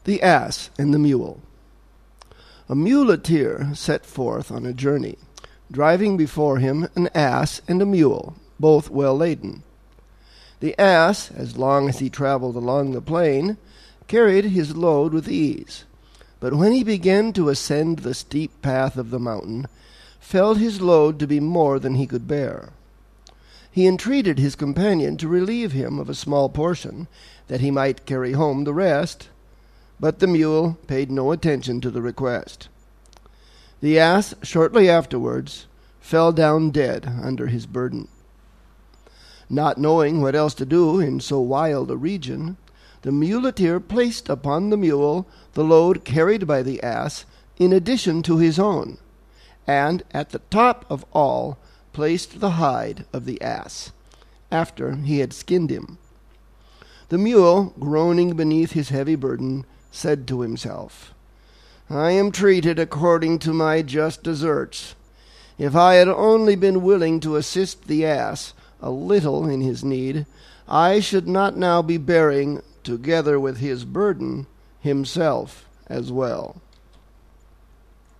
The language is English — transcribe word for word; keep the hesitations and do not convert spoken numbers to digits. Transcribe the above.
The Ass and the Mule. A muleteer set forth on a journey, driving before him an ass and a mule, both well laden. The ass, as long as he travelled along the plain, carried his load with ease, but when he began to ascend the steep path of the mountain, felt his load to be more than he could bear. He entreated his companion to relieve him of a small portion, that he might carry home the rest, but the mule paid no attention to the request. The ass shortly afterwards fell down dead under his burden. Not knowing what else to do in so wild a region, the muleteer placed upon the mule the load carried by the ass in addition to his own, and at the top of all placed the hide of the ass, after he had skinned him. The mule, groaning beneath his heavy burden, said to himself, "I am treated according to my just deserts. If I had only been willing to assist the ass a little in his need, I should not now be bearing, together with his burden, himself as well."